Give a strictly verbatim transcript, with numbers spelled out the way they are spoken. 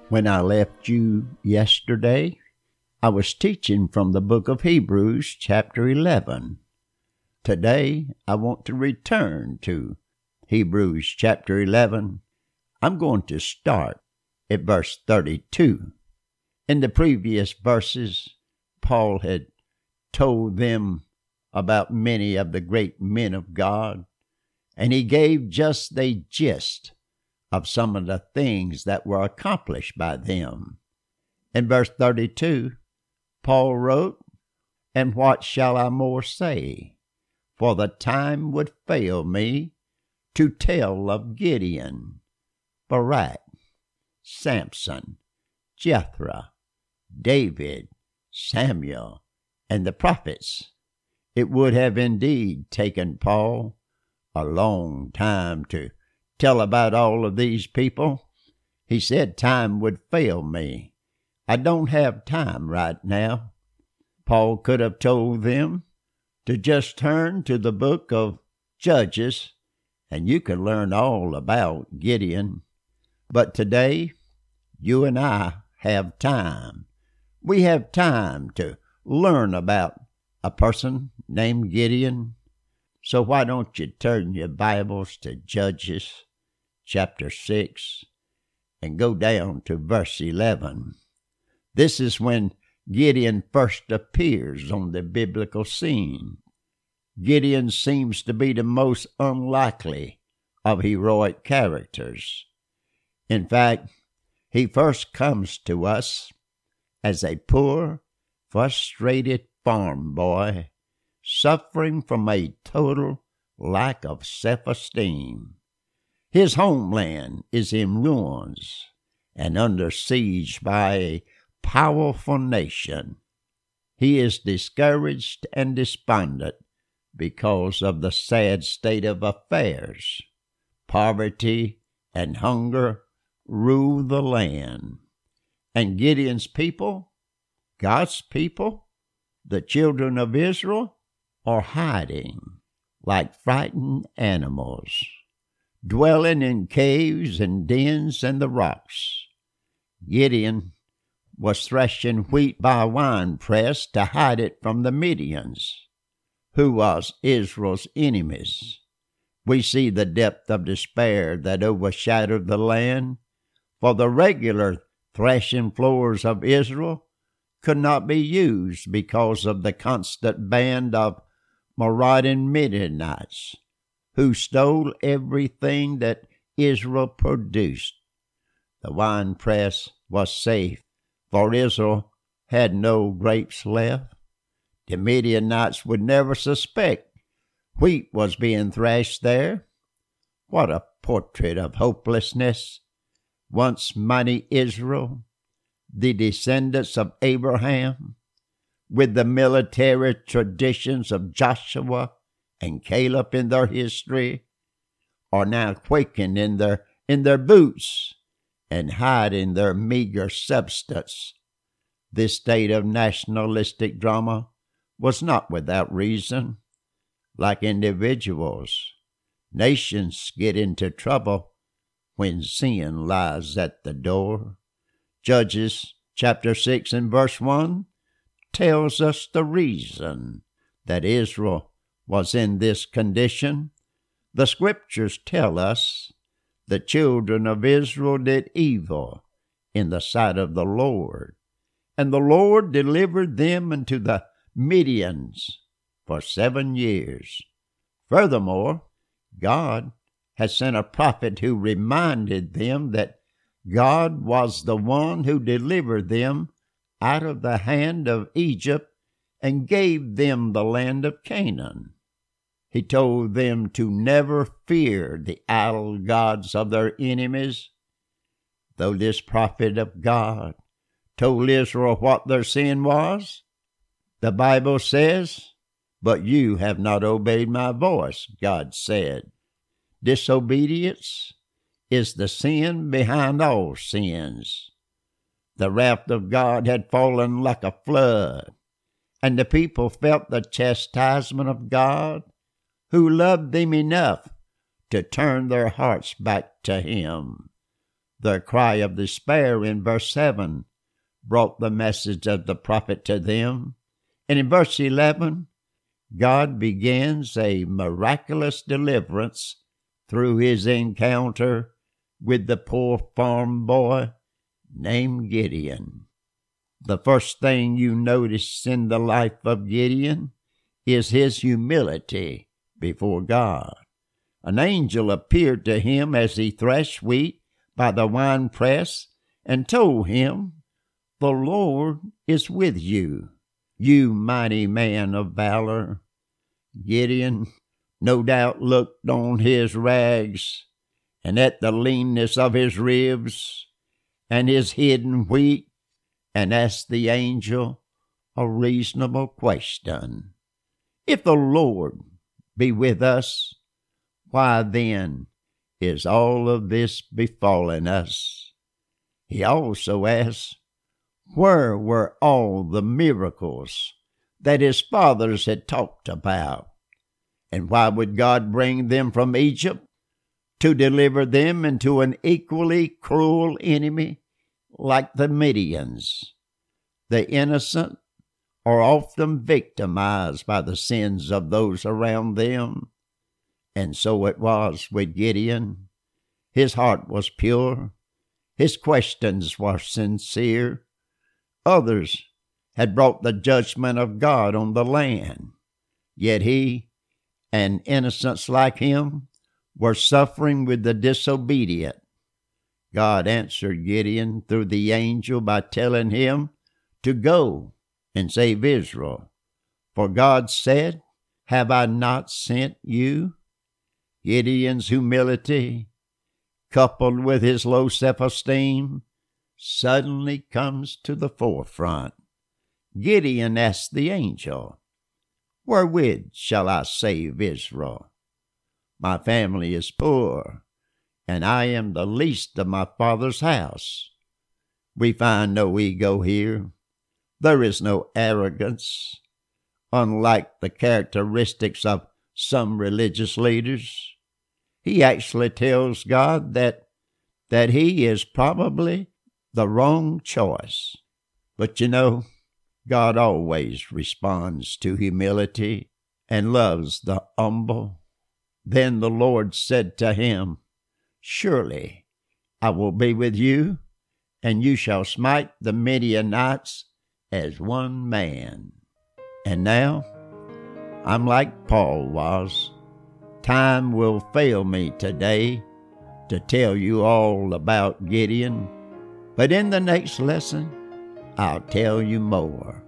When I left you yesterday, I was teaching from the book of Hebrews, chapter eleven. Today, I want to return to Hebrews chapter eleven. I'm going to start at verse thirty-two. In the previous verses, Paul had told them about many of the great men of God, and he gave just the gist of some of the things that were accomplished by them. In verse thirty-two, Paul wrote, "And what shall I more say? For the time would fail me to tell of Gideon, Barak, Samson, Jethro, David, Samuel, and the prophets." It would have indeed taken Paul a long time to tell about all of these people. He said time would fail me. I don't have time right now. Paul could have told them to just turn to the book of Judges, and you can learn all about Gideon. But today, you and I have time. We have time to learn about a person named Gideon. So why don't you turn your Bibles to Judges chapter six and go down to verse eleven. This is when Gideon first appears on the biblical scene. Gideon seems to be the most unlikely of heroic characters. In fact, he first comes to us as a poor, frustrated farm boy suffering from a total lack of self-esteem. His homeland is in ruins and under siege by a powerful nation. He is discouraged and despondent because of the sad state of affairs. Poverty and hunger rule the land. And Gideon's people, God's people, the children of Israel, are hiding like frightened animals, dwelling in caves and dens and the rocks. Gideon was threshing wheat by a winepress to hide it from the Midians, who was Israel's enemies. We see the depth of despair that overshadowed the land, for the regular threshing floors of Israel could not be used because of the constant band of marauding Midianites, who stole everything that Israel produced. The winepress was safe, for Israel had no grapes left. The Midianites would never suspect wheat was being thrashed there. What a portrait of hopelessness! Once mighty Israel, the descendants of Abraham, with the military traditions of Joshua and Caleb in their history, are now quaking in their in their boots and hiding their meager substance. This state of nationalistic drama was not without reason. Like individuals, nations get into trouble when sin lies at the door. Judges chapter six and verse one tells us the reason that Israel was in this condition. The scriptures tell us the children of Israel did evil in the sight of the Lord, and the Lord delivered them into the Midians for seven years. Furthermore, God had sent a prophet who reminded them that God was the one who delivered them out of the hand of Egypt and gave them the land of Canaan. He told them to never fear the idol gods of their enemies. Though this prophet of God told Israel what their sin was, the Bible says, "But you have not obeyed my voice," God said. Disobedience is the sin behind all sins. The wrath of God had fallen like a flood, and the people felt the chastisement of God, who loved them enough to turn their hearts back to Him. The cry of despair in verse seven brought the message of the prophet to them. And in verse eleven, God begins a miraculous deliverance through his encounter with the poor farm boy named Gideon. The first thing you notice in the life of Gideon is his humility before God. An angel appeared to him as he threshed wheat by the winepress and told him, "The Lord is with you, you mighty man of valor." Gideon no doubt looked on his rags and at the leanness of his ribs and his hidden wheat, and asked the angel a reasonable question. If the Lord be with us, why then is all of this befalling us? He also asked, where were all the miracles that his fathers had talked about? And why would God bring them from Egypt to deliver them into an equally cruel enemy like the Midians? The innocent are often victimized by the sins of those around them. And so it was with Gideon. His heart was pure. His questions were sincere. Others had brought the judgment of God on the land. Yet he and innocents like him were suffering with the disobedient. God answered Gideon through the angel by telling him to go and save Israel. For God said, "Have I not sent you?" Gideon's humility, coupled with his low self-esteem, suddenly comes to the forefront. Gideon asked the angel, "Wherewith shall I save Israel? My family is poor, and I am the least of my father's house." We find no ego here. There is no arrogance, unlike the characteristics of some religious leaders. He actually tells God that, that he is probably the wrong choice. But you know, God always responds to humility and loves the humble. Then the Lord said to him, "Surely I will be with you, and you shall smite the Midianites as one man." And now, I'm like Paul was. Time will fail me today to tell you all about Gideon, but in the next lesson, I'll tell you more.